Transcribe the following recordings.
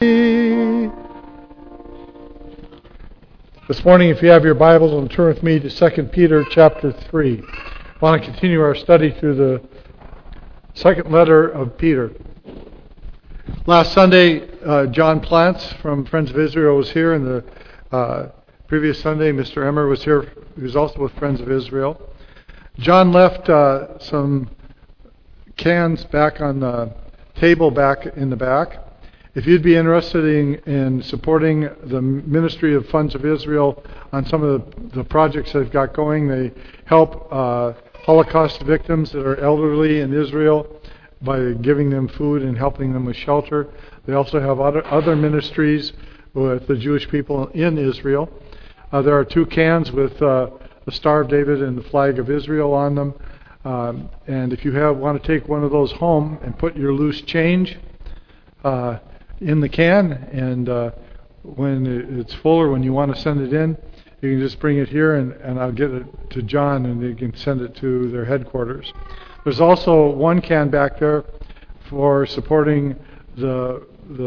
This morning, if you have your Bibles, turn with me to 2 Peter chapter 3. I want to continue our study through the second letter of Peter. Last Sunday, John Plants from Friends of Israel was here, and the previous Sunday, Mr. Emmer was here. He was also with Friends of Israel. John left some cans back on the table back in the back. If you'd be interested in supporting the Ministry of Funds of Israel on some of the projects they've got going, they help Holocaust victims that are elderly in Israel by giving them food and helping them with shelter. They also have other ministries with the Jewish people in Israel. There are 2 cans with the Star of David and the flag of Israel on them. And if you want to take one of those home and put your loose change in the can, and when it's full or when you want to send it in, you can just bring it here and I'll get it to John and they can send it to their headquarters. There's also 1 can back there for supporting the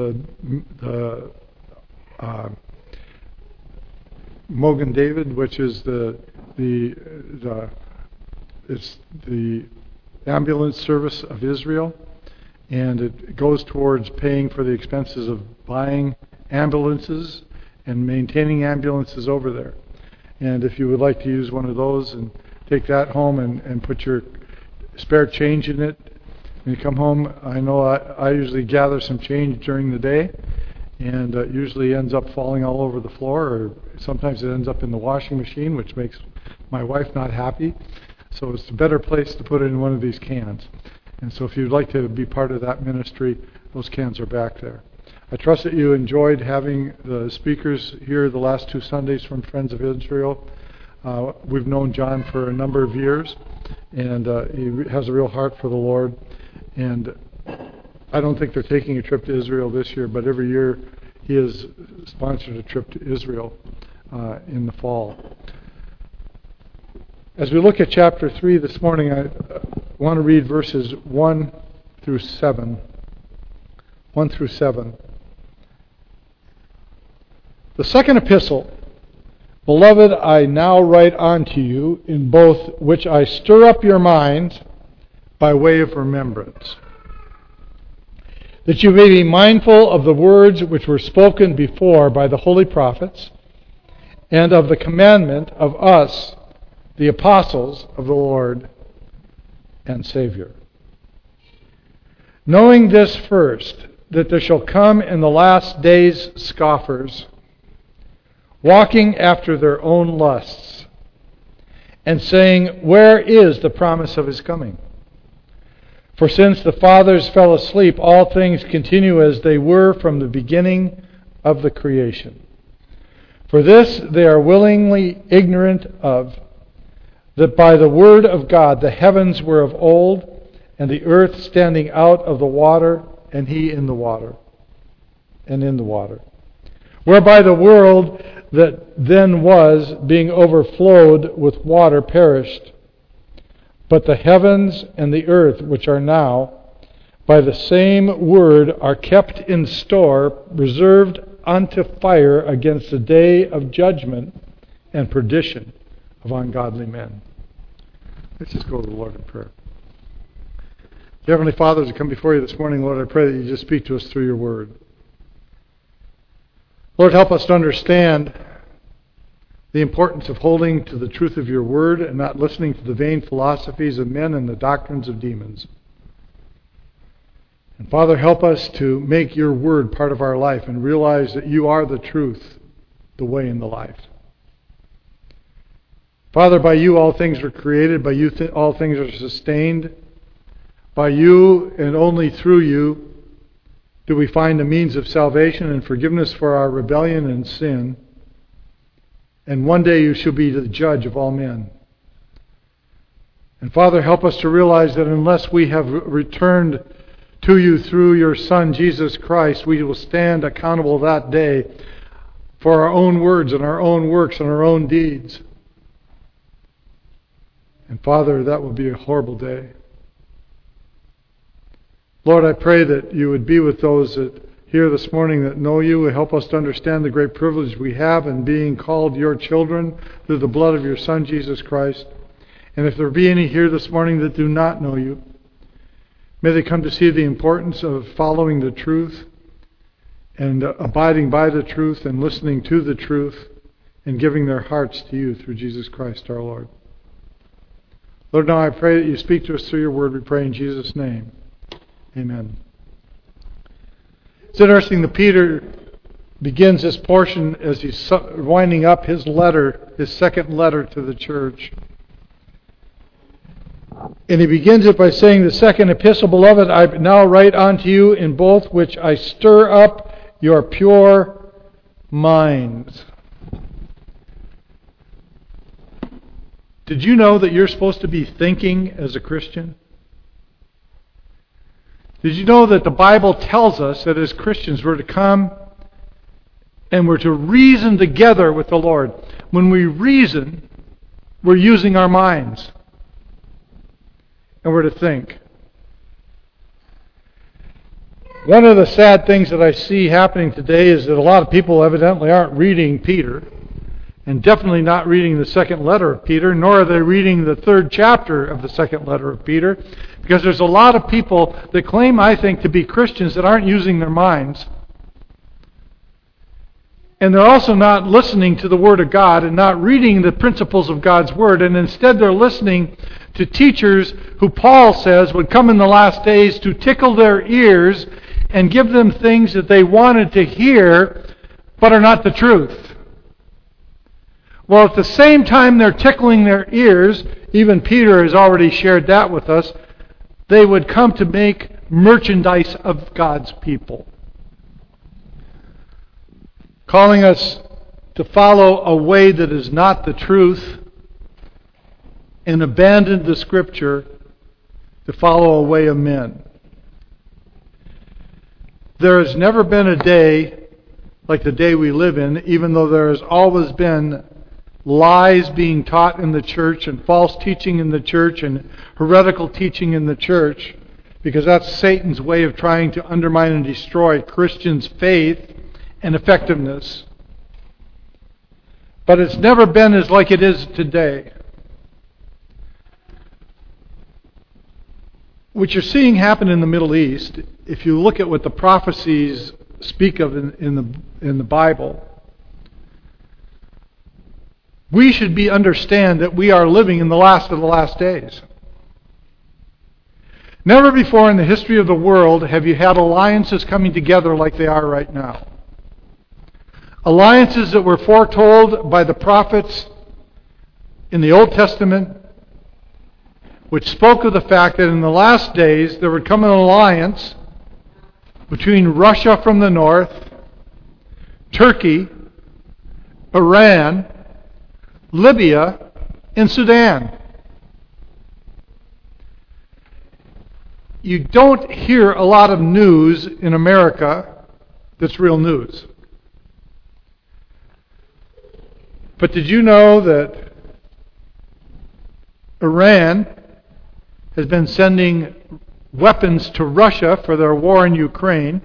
Mogen David, which is it's the ambulance service of Israel. And it goes towards paying for the expenses of buying ambulances and maintaining ambulances over there. And if you would like to use one of those and take that home and put your spare change in it, when you come home, I know I usually gather some change during the day, and it usually ends up falling all over the floor, or sometimes it ends up in the washing machine, which makes my wife not happy. So it's a better place to put it in one of these cans. And so if you'd like to be part of that ministry, those cans are back there. I trust that you enjoyed having the speakers here the last 2 Sundays from Friends of Israel. We've known John for a number of years, and he has a real heart for the Lord. And I don't think they're taking a trip to Israel this year, but every year he has sponsored a trip to Israel in the fall. As we look at chapter 3 this morning, I want to read verses 1 through 7. 1 through 7. The second epistle, Beloved, I now write unto you, in both which I stir up your minds by way of remembrance, that you may be mindful of the words which were spoken before by the holy prophets, and of the commandment of us, the apostles of the Lord and Savior. Knowing this first, that there shall come in the last days scoffers, walking after their own lusts, and saying, Where is the promise of his coming? For since the fathers fell asleep, all things continue as they were from the beginning of the creation. For this they are willingly ignorant of, that by the word of God the heavens were of old, and the earth standing out of the water, and he in the water, and in the water. Whereby the world that then was, being overflowed with water, perished. But the heavens and the earth, which are now, by the same word, are kept in store, reserved unto fire against the day of judgment and perdition of ungodly men. Let's just go to the Lord in prayer. Dear Heavenly Father, as I come before you this morning, Lord, I pray that you just speak to us through your word. Lord, help us to understand the importance of holding to the truth of your word and not listening to the vain philosophies of men and the doctrines of demons. And Father, help us to make your word part of our life and realize that you are the truth, the way, and the life. Father, by you all things were created, by you all things are sustained. By you and only through you do we find a means of salvation and forgiveness for our rebellion and sin. And one day you shall be the judge of all men. And Father, help us to realize that unless we have returned to you through your Son, Jesus Christ, we will stand accountable that day for our own words and our own works and our own deeds. And Father, that will be a horrible day. Lord, I pray that you would be with those that here this morning that know you. Help us to understand the great privilege we have in being called your children through the blood of your Son, Jesus Christ. And if there be any here this morning that do not know you, may they come to see the importance of following the truth and abiding by the truth and listening to the truth and giving their hearts to you through Jesus Christ our Lord. Lord, now I pray that you speak to us through your word. We pray in Jesus' name. Amen. It's interesting that Peter begins this portion as he's winding up his letter, his second letter to the church. And he begins it by saying, the second epistle, beloved, I now write unto you in both which I stir up your pure minds. Did you know that you're supposed to be thinking as a Christian? Did you know that the Bible tells us that as Christians we're to come and we're to reason together with the Lord? When we reason, we're using our minds. And we're to think. One of the sad things that I see happening today is that a lot of people evidently aren't reading Peter, and definitely not reading the second letter of Peter, nor are they reading the third chapter of the second letter of Peter, because there's a lot of people that claim, I think, to be Christians that aren't using their minds. And they're also not listening to the Word of God and not reading the principles of God's Word, and instead they're listening to teachers who Paul says would come in the last days to tickle their ears and give them things that they wanted to hear but are not the truth. Well, at the same time they're tickling their ears, even Peter has already shared that with us, they would come to make merchandise of God's people, calling us to follow a way that is not the truth and abandon the Scripture to follow a way of men. There has never been a day like the day we live in, even though there has always been lies being taught in the church and false teaching in the church and heretical teaching in the church, because that's Satan's way of trying to undermine and destroy Christians' faith and effectiveness. But it's never been as like it is today. What you're seeing happen in the Middle East, if you look at what the prophecies speak of in the Bible, we should understand that we are living in the last of the last days. Never before in the history of the world have you had alliances coming together like they are right now. Alliances that were foretold by the prophets in the Old Testament, which spoke of the fact that in the last days there would come an alliance between Russia from the north, Turkey, Iran, Libya, and Sudan. You don't hear a lot of news in America that's real news. But did you know that Iran has been sending weapons to Russia for their war in Ukraine,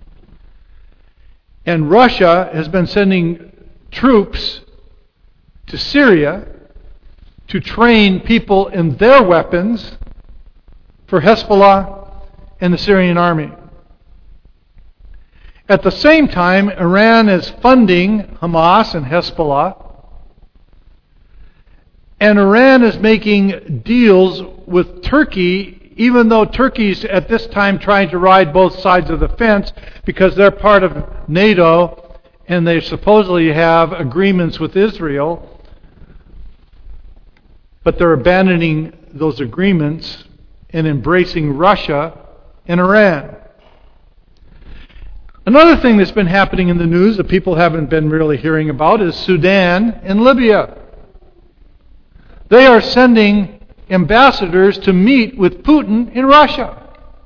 and Russia has been sending troops to Syria to train people in their weapons for Hezbollah and the Syrian army. At the same time, Iran is funding Hamas and Hezbollah, and Iran is making deals with Turkey, even though Turkey's at this time trying to ride both sides of the fence because they're part of NATO and they supposedly have agreements with Israel, but they're abandoning those agreements and embracing Russia and Iran. Another thing that's been happening in the news that people haven't been really hearing about is Sudan and Libya. They are sending ambassadors to meet with Putin in Russia.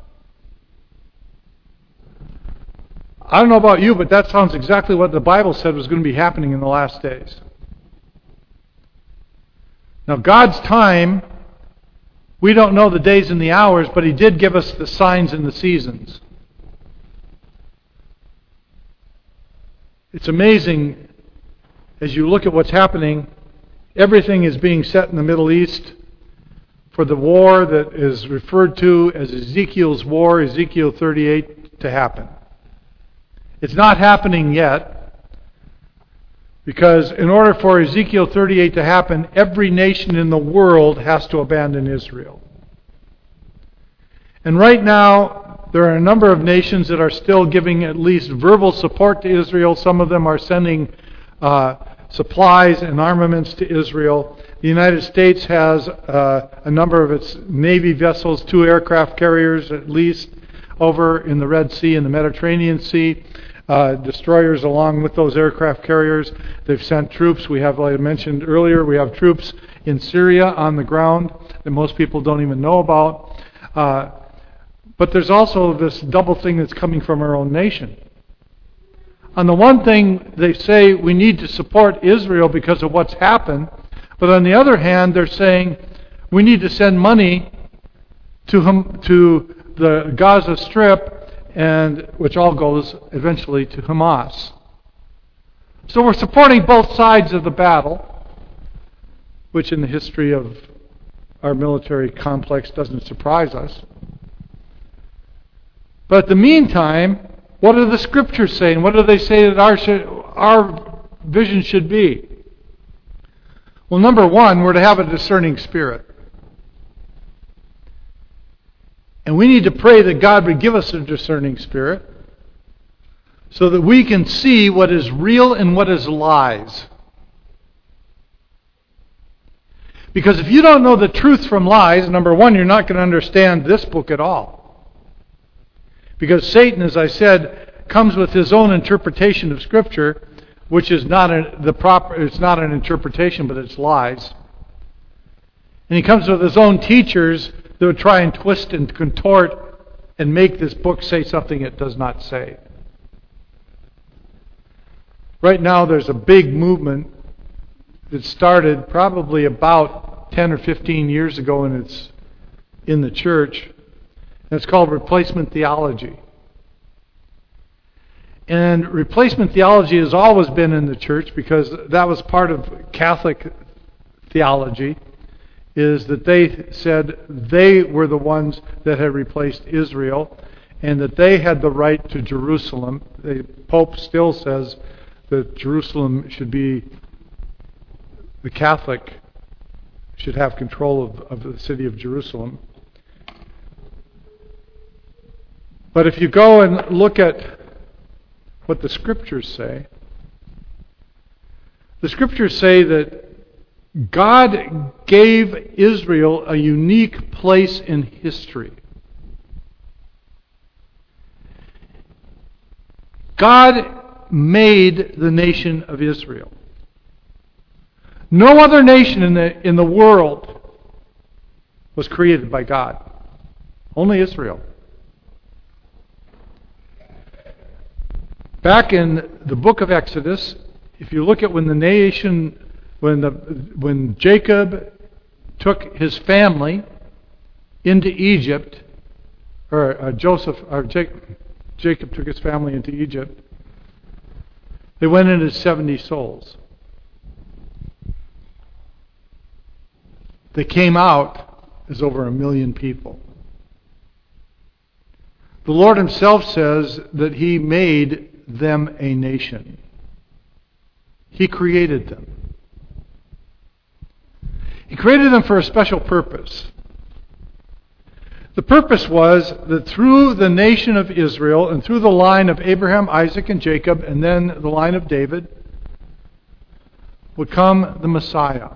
I don't know about you, but that sounds exactly what the Bible said was going to be happening in the last days. Now, God's time, we don't know the days and the hours, but He did give us the signs and the seasons. It's amazing as you look at what's happening. Everything is being set in the Middle East for the war that is referred to as Ezekiel's war, Ezekiel 38, to happen. It's not happening yet, because in order for Ezekiel 38 to happen, every nation in the world has to abandon Israel. And right now, there are a number of nations that are still giving at least verbal support to Israel. Some of them are sending supplies and armaments to Israel. The United States has a number of its Navy vessels, 2 aircraft carriers at least, over in the Red Sea and the Mediterranean Sea. Destroyers along with those aircraft carriers. They've sent troops. We have, like I mentioned earlier, we have troops in Syria on the ground that most people don't even know about. But there's also this double thing that's coming from our own nation. On the one thing, they say we need to support Israel because of what's happened. But on the other hand, they're saying we need to send money to the Gaza Strip, and which all goes eventually to Hamas. So we're supporting both sides of the battle, which in the history of our military complex doesn't surprise us. But in the meantime, what do the Scriptures say? And what do they say that our vision should be? Well, number one, we're to have a discerning spirit. And we need to pray that God would give us a discerning spirit so that we can see what is real and what is lies. Because if you don't know the truth from lies, number one, you're not going to understand this book at all. Because Satan, as I said, comes with his own interpretation of Scripture, which is not it's not an interpretation, but it's lies. And he comes with his own teachers that would try and twist and contort and make this book say something it does not say. Right now there's a big movement that started probably about 10 or 15 years ago, and it's in the church. And it's called replacement theology. And replacement theology has always been in the church because that was part of Catholic theology, is that they said they were the ones that had replaced Israel and that they had the right to Jerusalem. The Pope still says that Jerusalem should be, the Catholic should have control of the city of Jerusalem. But if you go and look at what the Scriptures say, the Scriptures say that God gave Israel a unique place in history. God made the nation of Israel. No other nation in the world was created by God. Only Israel. Back in the book of Exodus, if you look at when Jacob took his family into Egypt, Jacob took his family into Egypt, they went in as 70 souls. They came out as over 1 million people. The Lord Himself says that He made them a nation. He created them. He created them for a special purpose. The purpose was that through the nation of Israel and through the line of Abraham, Isaac, and Jacob, and then the line of David, would come the Messiah.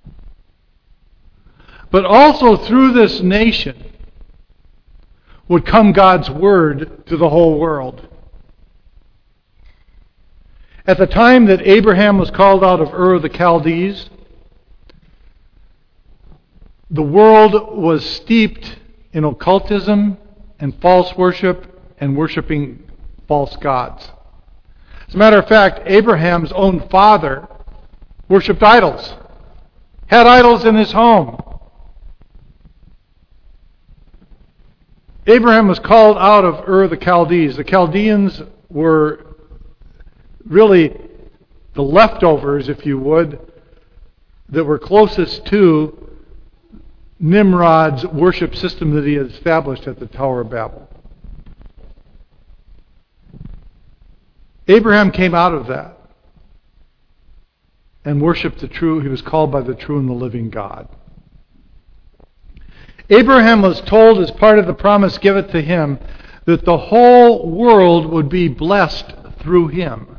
But also through this nation would come God's Word to the whole world. At the time that Abraham was called out of Ur of the Chaldees, the world was steeped in occultism and false worship and worshiping false gods. As a matter of fact, Abraham's own father worshipped idols, had idols in his home. Abraham was called out of Ur of the Chaldees. The Chaldeans were really the leftovers, if you would, that were closest to Nimrod's worship system that he had established at the Tower of Babel. Abraham came out of that and worshipped the true, he was called by the true and the living God. Abraham was told as part of the promise given to him that the whole world would be blessed through him.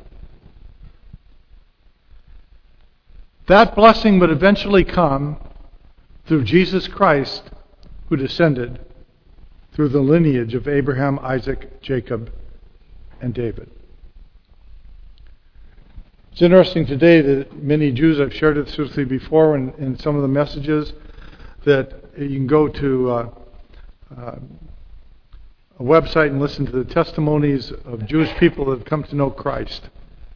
That blessing would eventually come through Jesus Christ, who descended through the lineage of Abraham, Isaac, Jacob, and David. It's interesting today that many Jews, I've shared this with you before in some of the messages, that you can go to a website and listen to the testimonies of Jewish people that have come to know Christ.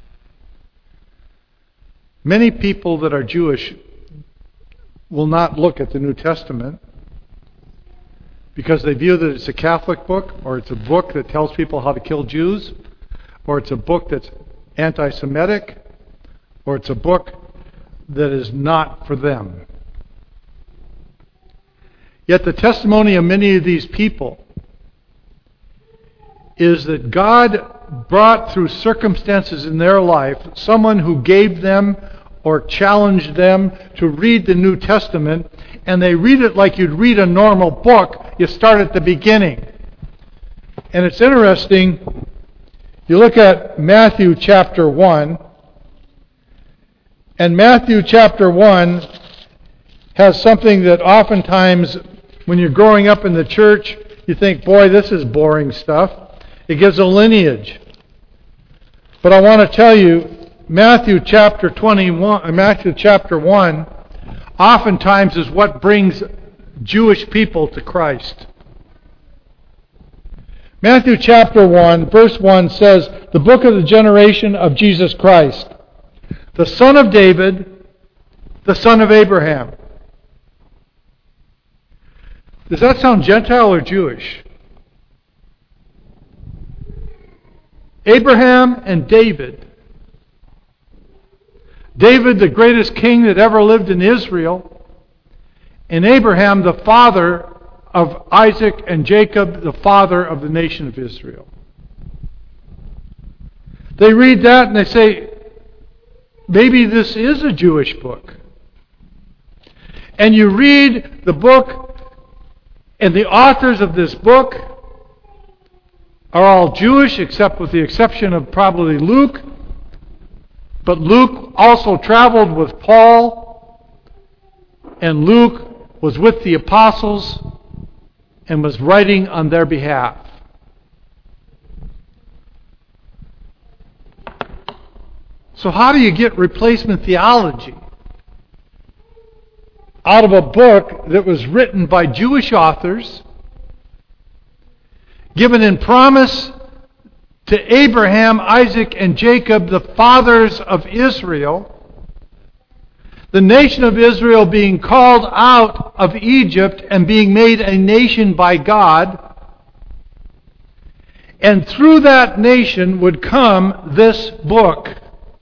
Many people that are Jewish will not look at the New Testament because they view that it's a Catholic book, or it's a book that tells people how to kill Jews, or it's a book that's anti-Semitic, or it's a book that is not for them. Yet the testimony of many of these people is that God brought through circumstances in their life someone who gave them or challenged them to read the New Testament, and they read it like you'd read a normal book. You start at the beginning. And it's interesting, you look at Matthew chapter 1, and Matthew chapter 1 has something that oftentimes when you're growing up in the church, you think, boy, this is boring stuff. It gives a lineage. But I want to tell you, Matthew chapter 1 oftentimes is what brings Jewish people to Christ. Matthew chapter 1, verse 1 says, the book of the generation of Jesus Christ, the son of David, the son of Abraham. Does that sound Gentile or Jewish? Abraham and David. David, the greatest king that ever lived in Israel, and Abraham, the father of Isaac and Jacob, the father of the nation of Israel. They read that and they say, maybe this is a Jewish book. And you read the book, and the authors of this book are all Jewish, except with the exception of probably Luke. But Luke also traveled with Paul, and Luke was with the apostles and was writing on their behalf. So how do you get replacement theology out of a book that was written by Jewish authors, given in promise to Abraham, Isaac, and Jacob, the fathers of Israel, the nation of Israel being called out of Egypt and being made a nation by God, and through that nation would come this book.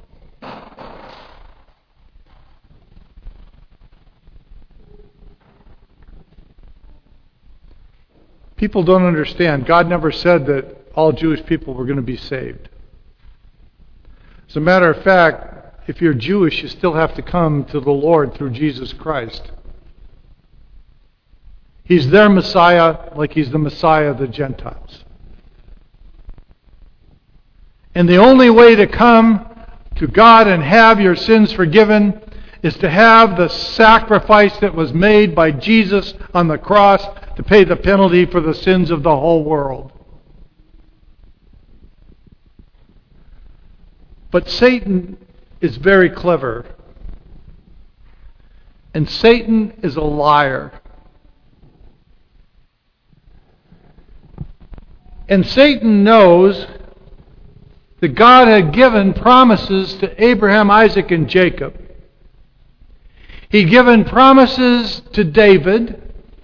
People don't understand. God never said that all Jewish people were going to be saved. As a matter of fact, if you're Jewish, you still have to come to the Lord through Jesus Christ. He's their Messiah like He's the Messiah of the Gentiles. And the only way to come to God and have your sins forgiven is to have the sacrifice that was made by Jesus on the cross to pay the penalty for the sins of the whole world. But Satan is very clever. And Satan is a liar. And Satan knows that God had given promises to Abraham, Isaac, and Jacob. He'd given promises to David,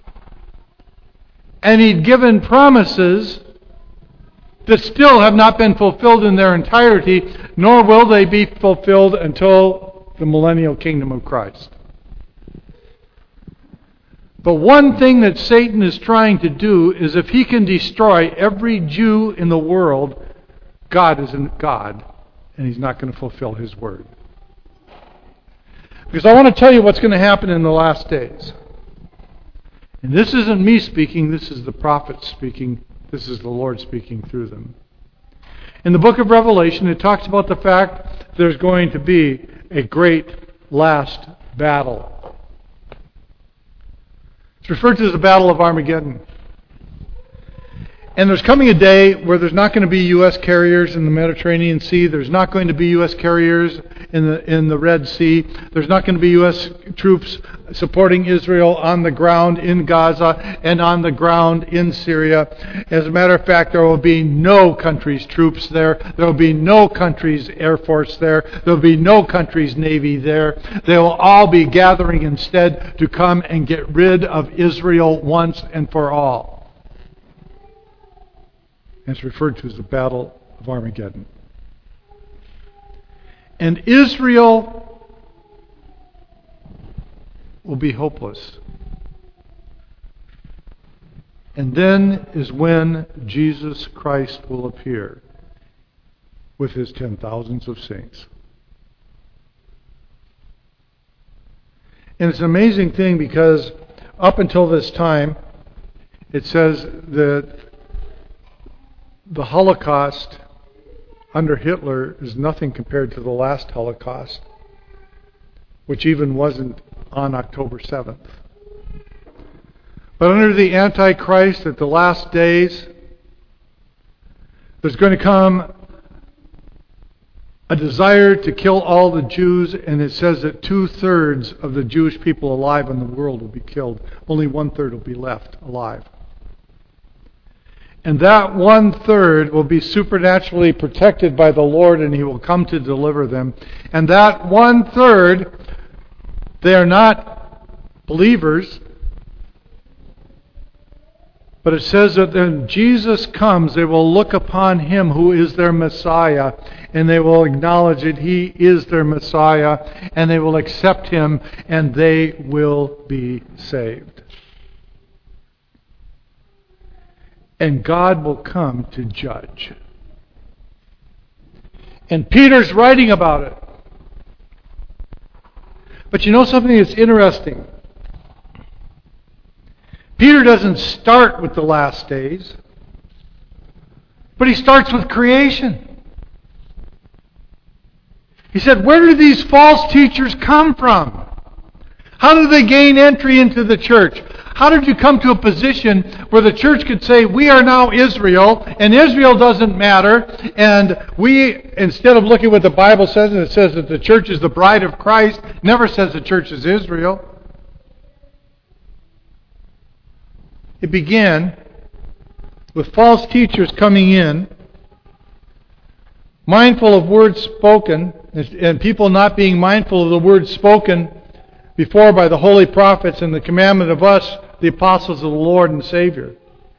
and He'd given promises that still have not been fulfilled in their entirety nor will they be fulfilled until the millennial kingdom of Christ. But one thing that Satan is trying to do is if he can destroy every Jew in the world, God isn't God, and he's not going to fulfill his word. Because I want to tell you what's going to happen in the last days. And this isn't me speaking, this is the prophets speaking, this is the Lord speaking through them. In the book of Revelation, it talks about the fact there's going to be a great last battle. It's referred to as the Battle of Armageddon. And there's coming a day where there's not going to be U.S. carriers in the Mediterranean Sea. There's not going to be U.S. carriers in the Red Sea. There's not going to be U.S. troops supporting Israel on the ground in Gaza and on the ground in Syria. As a matter of fact, there will be no country's troops there. There will be no country's air force there. There will be no country's navy there. They will all be gathering instead to come and get rid of Israel once and for all. It's referred to as the Battle of Armageddon. And Israel will be hopeless. And then is when Jesus Christ will appear with his 10,000s of saints. And it's an amazing thing because up until this time, it says that the Holocaust under Hitler is nothing compared to the last Holocaust, which even wasn't on October 7th. But under the Antichrist at the last days, there's going to come a desire to kill all the Jews, and it says that 2/3 of the Jewish people alive in the world will be killed. Only 1/3 will be left alive. And that 1/3 will be supernaturally protected by the Lord, and he will come to deliver them. And that 1/3, they are not believers. But it says that when Jesus comes, they will look upon him who is their Messiah, and they will acknowledge that he is their Messiah, and they will accept him, and they will be saved. And God will come to judge. And Peter's writing about it. But you know something that's interesting? Peter doesn't start with the last days, but he starts with creation. He said, where do these false teachers come from? How do they gain entry into the church? How did you come to a position where the church could say, we are now Israel, and Israel doesn't matter, and we, instead of looking at what the Bible says, and it says that the church is the bride of Christ, never says the church is Israel. It began with false teachers coming in, mindful of words spoken, and people not being mindful of the words spoken before by the holy prophets and the commandment of us, the apostles of the Lord and Savior.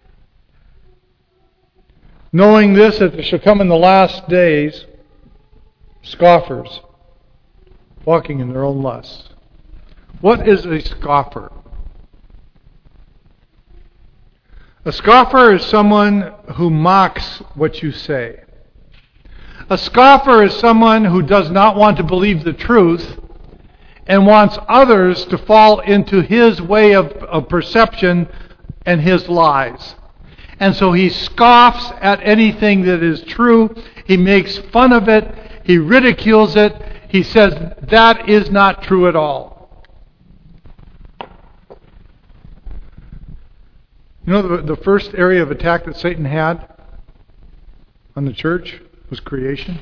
Knowing this, that there shall come in the last days scoffers, walking in their own lusts. What is a scoffer? A scoffer is someone who mocks what you say. A scoffer is someone who does not want to believe the truth and wants others to fall into his way of perception and his lies. And so he scoffs at anything that is true. He makes fun of it. He ridicules it. He says, that is not true at all. You know, the first area of attack that Satan had on the church was creation.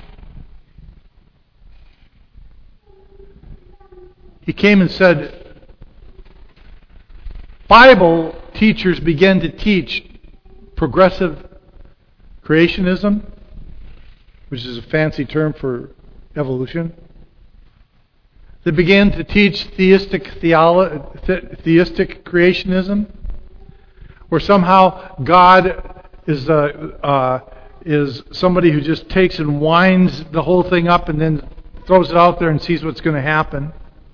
He came and said, Bible teachers began to teach progressive creationism, which is a fancy term for evolution. They began to teach theistic creationism, where somehow God is is somebody who just takes and winds the whole thing up and then throws it out there and sees what's going to happen.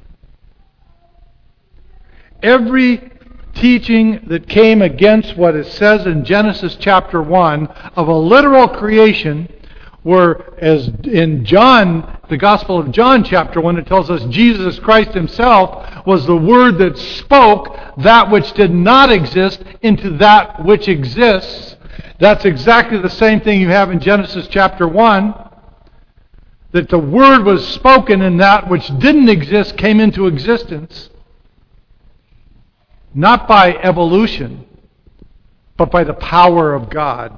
Every teaching that came against what it says in Genesis chapter 1 of a literal creation, where as in John, the Gospel of John chapter 1, it tells us Jesus Christ himself was the Word that spoke that which did not exist into that which exists. That's exactly the same thing you have in Genesis chapter 1, that the Word was spoken and that which didn't exist came into existence. Not by evolution, but by the power of God.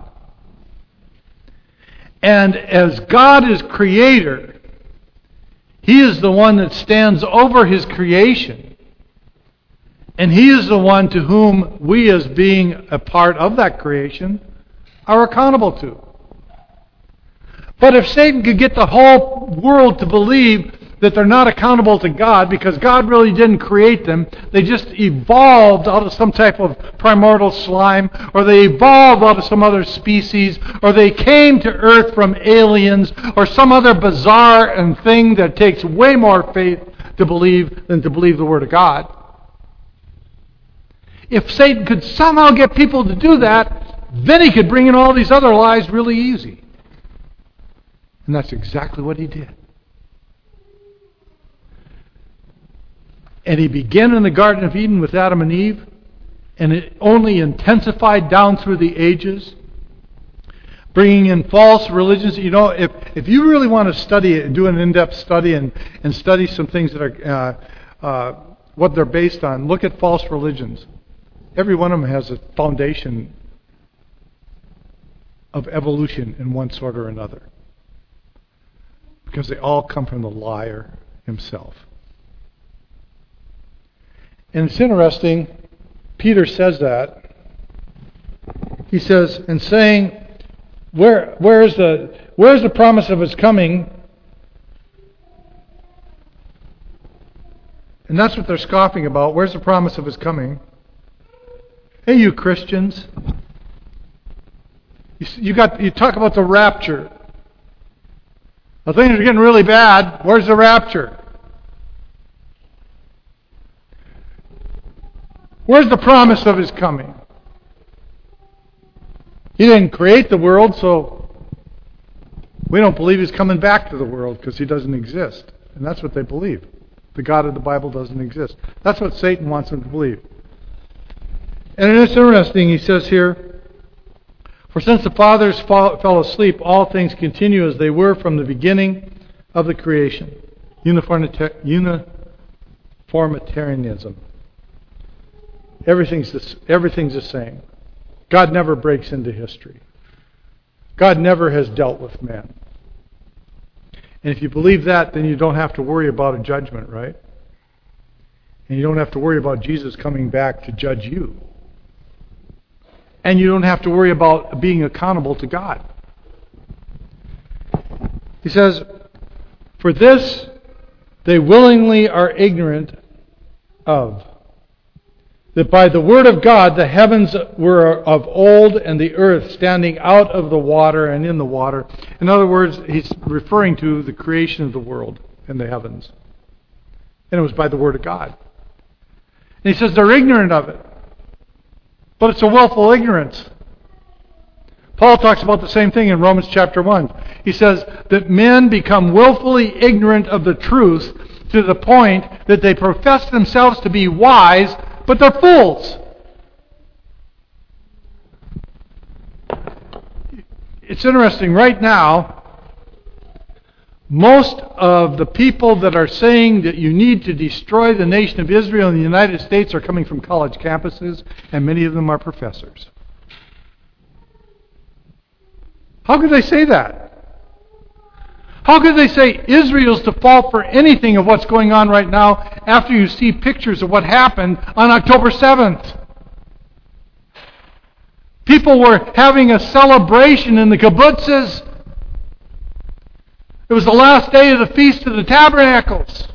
And as God is creator, He is the one that stands over His creation. And He is the one to whom we, as being a part of that creation, are accountable to. But if Satan could get the whole world to believe that they're not accountable to God because God really didn't create them, they just evolved out of some type of primordial slime, or they evolved out of some other species, or they came to earth from aliens, or some other bizarre and thing that takes way more faith to believe than to believe the Word of God. If Satan could somehow get people to do that, then he could bring in all these other lies really easy. And that's exactly what he did. And he began in the Garden of Eden with Adam and Eve, and it only intensified down through the ages, bringing in false religions. You know, if you really want to study it and do an in-depth study and study some things that are what they're based on, look at false religions. Every one of them has a foundation of evolution in one sort or another, because they all come from the liar himself. And it's interesting, Peter says that. He says, and saying, where's the promise of his coming? And that's what they're scoffing about. Where's the promise of his coming? Hey, you Christians. You talk about the rapture. Well, things are getting really bad. Where's the rapture? Where's the promise of his coming? He didn't create the world, so we don't believe he's coming back to the world because he doesn't exist. And that's what they believe. The God of the Bible doesn't exist. That's what Satan wants them to believe. And it's interesting, he says here, for since the fathers fell asleep, all things continue as they were from the beginning of the creation. Uniformitarianism. Everything's the same. God never breaks into history. God never has dealt with man. And if you believe that, then you don't have to worry about a judgment, right? And you don't have to worry about Jesus coming back to judge you. And you don't have to worry about being accountable to God. He says, for this they willingly are ignorant of, that by the word of God the heavens were of old, and the earth standing out of the water and in the water. In other words, he's referring to the creation of the world and the heavens. And it was by the word of God. And he says they're ignorant of it. But it's a willful ignorance. Paul talks about the same thing in Romans chapter 1. He says that men become willfully ignorant of the truth to the point that they profess themselves to be wise, but they're fools. It's interesting, right now, most of the people that are saying that you need to destroy the nation of Israel in the United States are coming from college campuses, and many of them are professors. How could they say that? How could they say Israel's to fault for anything of what's going on right now after you see pictures of what happened on October 7th? People were having a celebration in the kibbutzes. It was the last day of the Feast of the Tabernacles.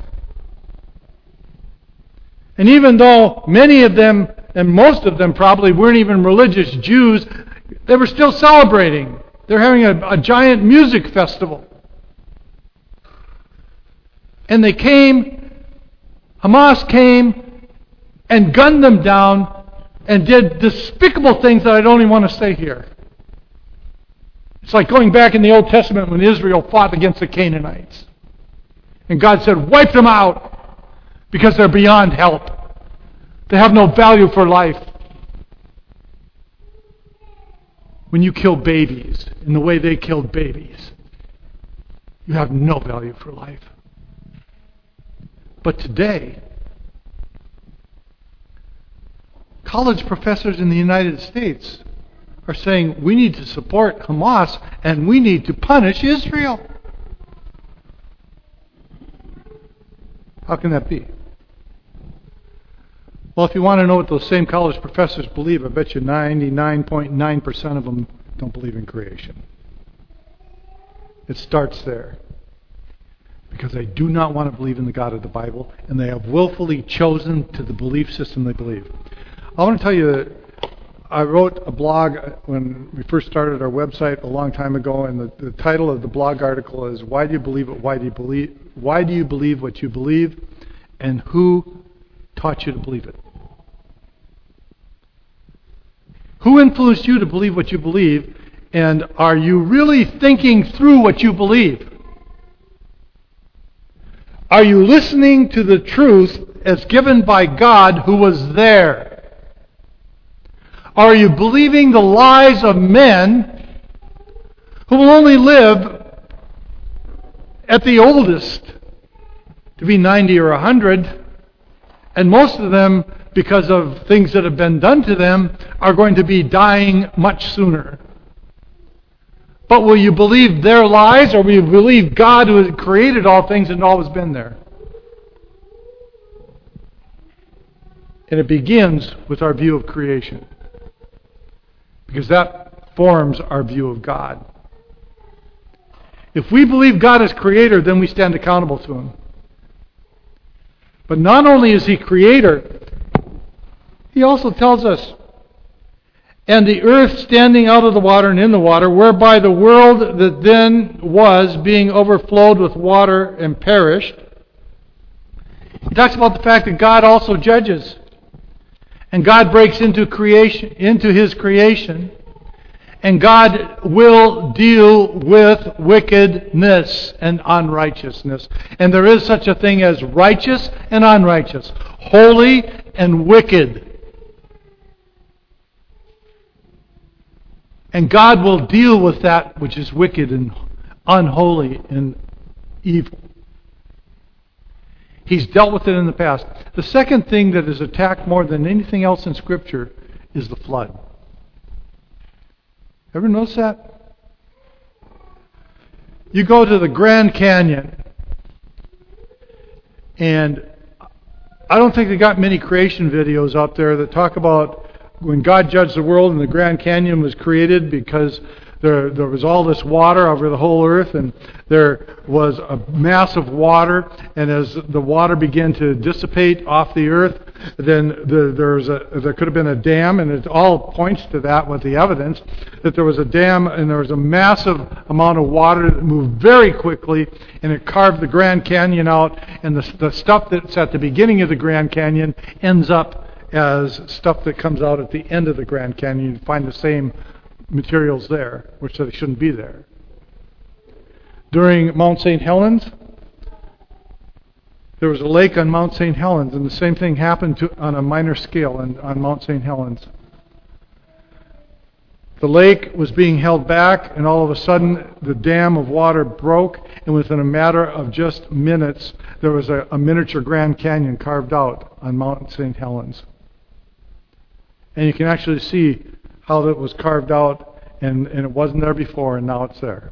And even though many of them, and most of them probably, weren't even religious Jews, they were still celebrating. They're having a giant music festival. And Hamas came and gunned them down and did despicable things that I don't even want to say here. It's like going back in the Old Testament when Israel fought against the Canaanites. And God said, wipe them out because they're beyond help. They have no value for life. When you kill babies in the way they killed babies, you have no value for life. But today, college professors in the United States are saying we need to support Hamas and we need to punish Israel. How can that be? Well, if you want to know what those same college professors believe, I bet you 99.9% of them don't believe in creation. It starts there. Because they do not want to believe in the God of the Bible, and they have willfully chosen to the belief system they believe. I want to tell you that I wrote a blog when we first started our website a long time ago, and the title of the blog article is "Why do you believe it? Why do you believe what you believe? And who taught you to believe it?" Who influenced you to believe what you believe, and are you really thinking through what you believe? Are you listening to the truth as given by God who was there? Are you believing the lies of men who will only live at the oldest to be 90 or 100, and most of them, because of things that have been done to them, are going to be dying much sooner? But will you believe their lies, or will you believe God who has created all things and always been there? And it begins with our view of creation, because that forms our view of God. If we believe God is creator, then we stand accountable to Him. But not only is He creator, He also tells us, "And the earth standing out of the water and in the water, whereby the world that then was, being overflowed with water and perished." He talks about the fact that God also judges. And God breaks into His creation. And God will deal with wickedness and unrighteousness. And there is such a thing as righteous and unrighteous, holy and wicked. And God will deal with that which is wicked and unholy and evil. He's dealt with it in the past. The second thing that is attacked more than anything else in Scripture is the flood. Ever notice that? You go to the Grand Canyon, and I don't think they got many creation videos out there that talk about when God judged the world and the Grand Canyon was created, because there was all this water over the whole earth, and there was a mass of water, and as the water began to dissipate off the earth, then there could have been a dam, and it all points to that with the evidence that there was a dam, and there was a massive amount of water that moved very quickly, and it carved the Grand Canyon out, and the stuff that's at the beginning of the Grand Canyon ends up as stuff that comes out at the end of the Grand Canyon. You find the same materials there, which they shouldn't be there. During Mount St. Helens, there was a lake on Mount St. Helens, and the same thing happened on a minor scale on Mount St. Helens. The lake was being held back, and all of a sudden the dam of water broke, and within a matter of just minutes there was a miniature Grand Canyon carved out on Mount St. Helens. And you can actually see how that was carved out, and it wasn't there before, and now it's there.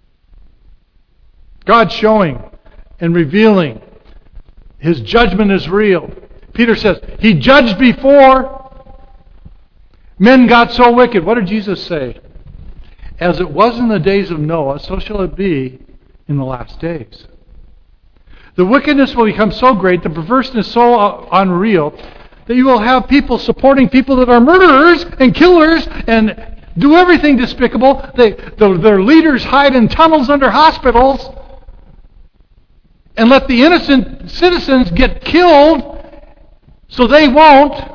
God's showing and revealing His judgment is real. Peter says, He judged before. Men got so wicked. What did Jesus say? As it was in the days of Noah, so shall it be in the last days. The wickedness will become so great, the perverseness so unreal, that you will have people supporting people that are murderers and killers and do everything despicable. Their leaders hide in tunnels under hospitals and let the innocent citizens get killed so they won't.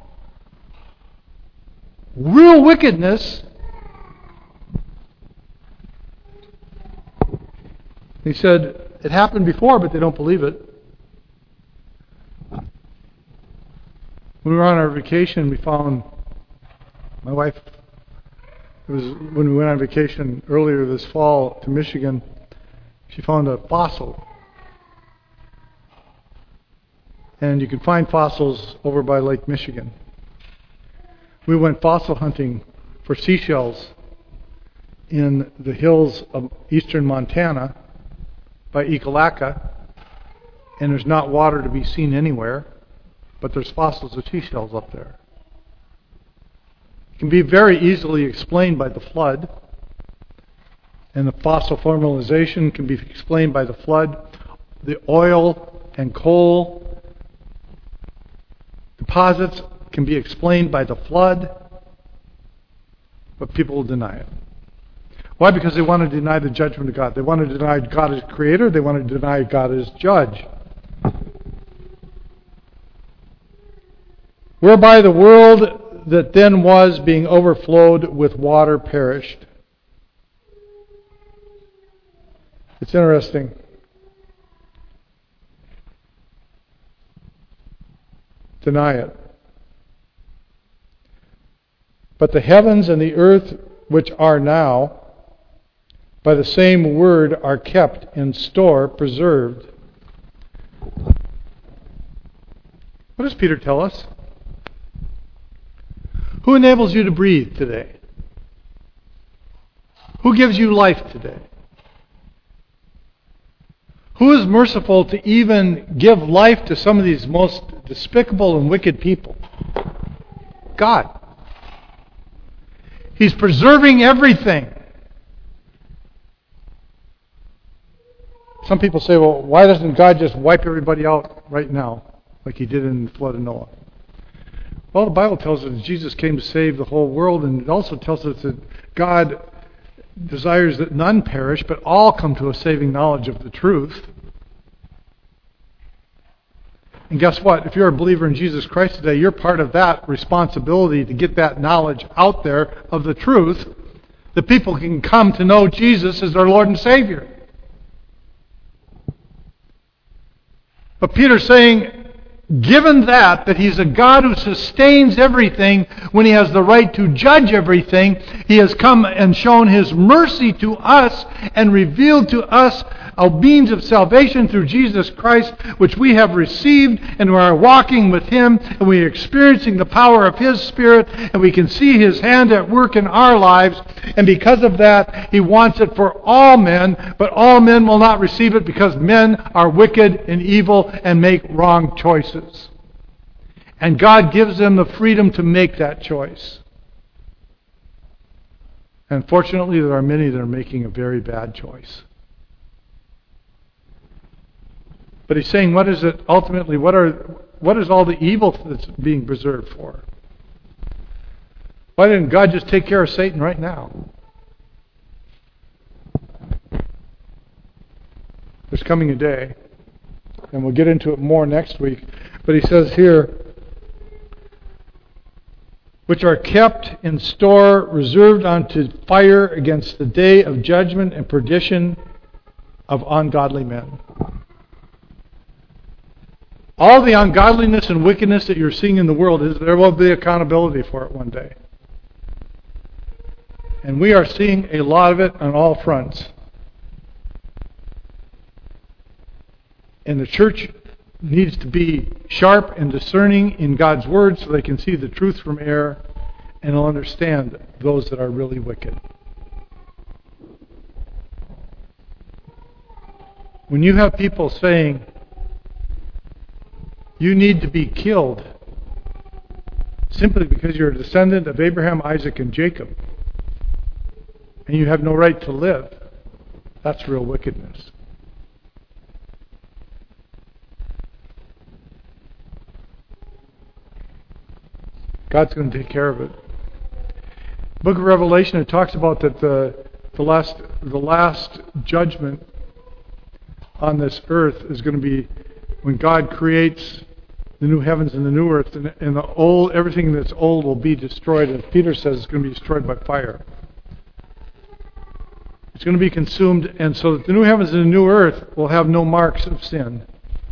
Real wickedness. He said, it happened before, but they don't believe it. When we were on our vacation, we found, my wife, it was when we went on vacation earlier this fall to Michigan, she found a fossil. And you can find fossils over by Lake Michigan. We went fossil hunting for seashells in the hills of eastern Montana by Ekalaka, and there's not water to be seen anywhere, but there's fossils of seashells up there. It can be very easily explained by the flood, and the fossil formalization can be explained by the flood. The oil and coal deposits can be explained by the flood, but people will deny it. Why? Because they want to deny the judgment of God. They want to deny God as creator. They want to deny God as judge. Whereby the world that then was, being overflowed with water, perished. It's interesting. Deny it. But the heavens and the earth which are now, by the same word, are kept in store, preserved. What does Peter tell us? Who enables you to breathe today? Who gives you life today? Who is merciful to even give life to some of these most despicable and wicked people? God. He's preserving everything. Some people say, well, why doesn't God just wipe everybody out right now, like He did in the flood of Noah? Well, the Bible tells us that Jesus came to save the whole world, and it also tells us that God desires that none perish, but all come to a saving knowledge of the truth. And guess what? If you're a believer in Jesus Christ today, you're part of that responsibility to get that knowledge out there of the truth, that people can come to know Jesus as their Lord and Savior. But Peter's saying, given that He's a God who sustains everything when He has the right to judge everything, He has come and shown His mercy to us and revealed to us a means of salvation through Jesus Christ, which we have received, and we are walking with Him, and we are experiencing the power of His Spirit, and we can see His hand at work in our lives. And because of that, He wants it for all men, but all men will not receive it because men are wicked and evil and make wrong choices. And God gives them the freedom to make that choice. And fortunately, there are many that are making a very bad choice. But He's saying, what is it ultimately? What is all the evil that's being preserved for? Why didn't God just take care of Satan right now? There's coming a day, and we'll get into it more next week. But He says here, which are kept in store, reserved unto fire against the day of judgment and perdition of ungodly men. All the ungodliness and wickedness that you're seeing in the world, there will be accountability for it one day. And we are seeing a lot of it on all fronts. And the church needs to be sharp and discerning in God's Word so they can see the truth from error and will understand those that are really wicked. When you have people saying, you need to be killed simply because you're a descendant of Abraham, Isaac, and Jacob, and you have no right to live, that's real wickedness. God's going to take care of it. Book of Revelation, it talks about that the last judgment on this earth is going to be when God creates the new heavens and the new earth, and everything that's old will be destroyed. As Peter says, it's going to be destroyed by fire. It's going to be consumed, and so that the new heavens and the new earth will have no marks of sin.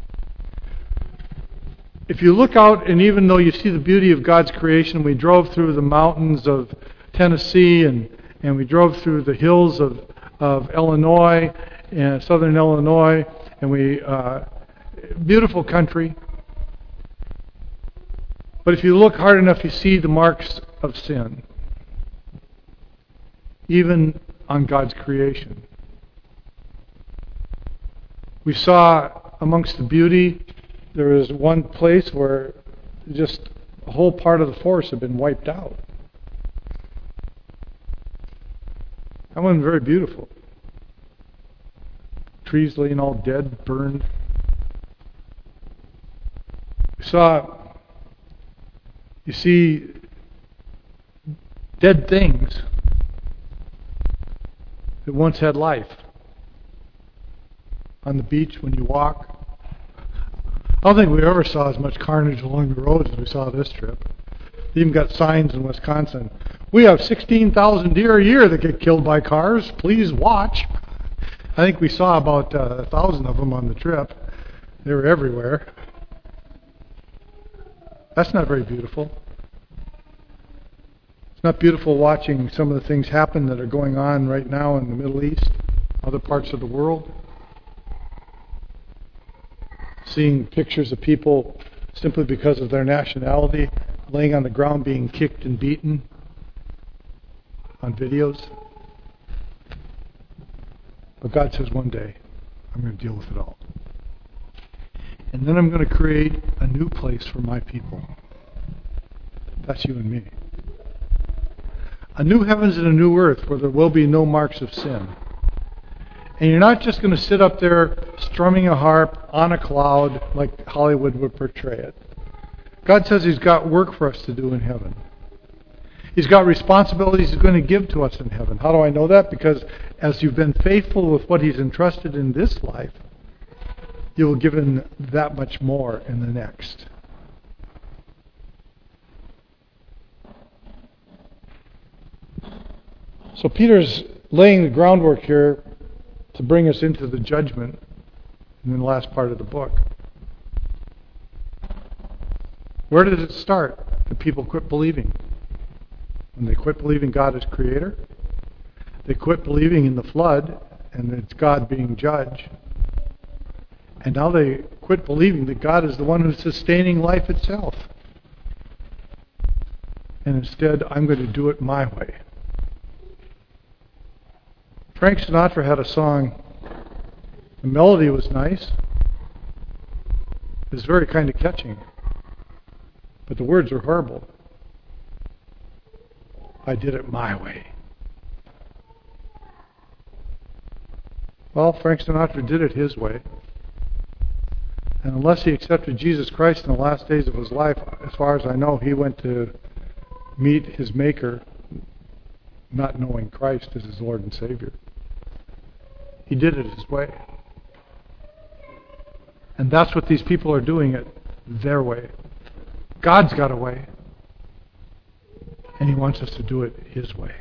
If you look out, and even though you see the beauty of God's creation, we drove through the mountains of Tennessee, and we drove through the hills of Illinois, and southern Illinois, and beautiful country. But if you look hard enough, you see the marks of sin, even on God's creation. We saw amongst the beauty, there was one place where just a whole part of the forest had been wiped out. That wasn't very beautiful. Trees laying all dead, burned. You see dead things that once had life. On the beach when you walk. I don't think we ever saw as much carnage along the roads as we saw this trip. They even got signs in Wisconsin. We have 16,000 deer a year that get killed by cars. Please watch. I think we saw about 1,000 of them on the trip. They were everywhere. That's not very beautiful. It's not beautiful watching some of the things happen that are going on right now in the Middle East, other parts of the world. Seeing pictures of people simply because of their nationality laying on the ground being kicked and beaten on videos. But God says one day, I'm going to deal with it all. And then I'm going to create a new place for my people. That's you and me. A new heavens and a new earth where there will be no marks of sin. And you're not just going to sit up there strumming a harp on a cloud like Hollywood would portray it. God says He's got work for us to do in heaven. He's got responsibilities He's going to give to us in heaven. How do I know that? Because as you've been faithful with what He's entrusted in this life, you will give Him that much more in the next. So Peter's laying the groundwork here to bring us into the judgment in the last part of the book. Where does it start? The people quit believing. When they quit believing God is creator, they quit believing in the flood and it's God being judge. And now they quit believing that God is the one who's sustaining life itself. And instead, I'm going to do it my way. Frank Sinatra had a song. The melody was nice. It was very kind of catching. But the words are horrible. I did it my way. Well, Frank Sinatra did it his way. And unless he accepted Jesus Christ in the last days of his life, as far as I know, he went to meet his Maker not knowing Christ as his Lord and Savior. He did it his way. And that's what these people are doing it their way. God's got a way. And He wants us to do it His way.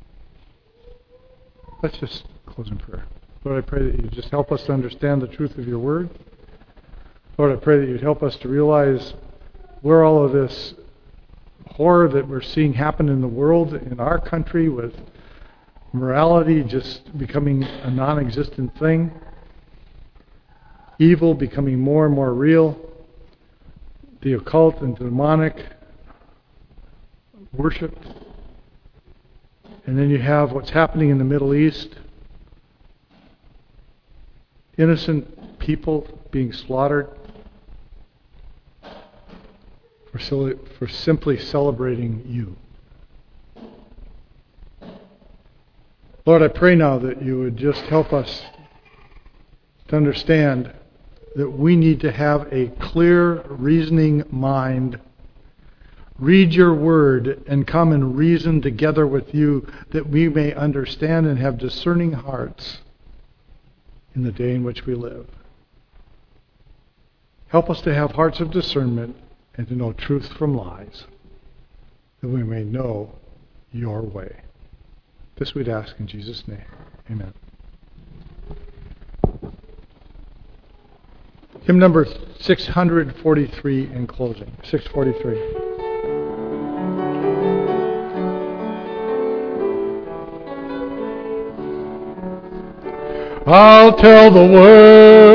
Let's just close in prayer. Lord, I pray that You just help us to understand the truth of Your Word. Lord, I pray that You'd help us to realize where all of this horror that we're seeing happen in the world, in our country, with morality just becoming a non-existent thing, evil becoming more and more real, the occult and demonic worshipped, and then you have what's happening in the Middle East, innocent people being slaughtered for simply celebrating You. Lord, I pray now that You would just help us to understand that we need to have a clear, reasoning mind, read your word and come and reason together with you that we may understand and have discerning hearts in the day in which we live. Help us to have hearts of discernment and to know truth from lies, that we may know your way. This we'd ask in Jesus' name. Amen. Hymn number 643 in closing. 643. I'll tell the world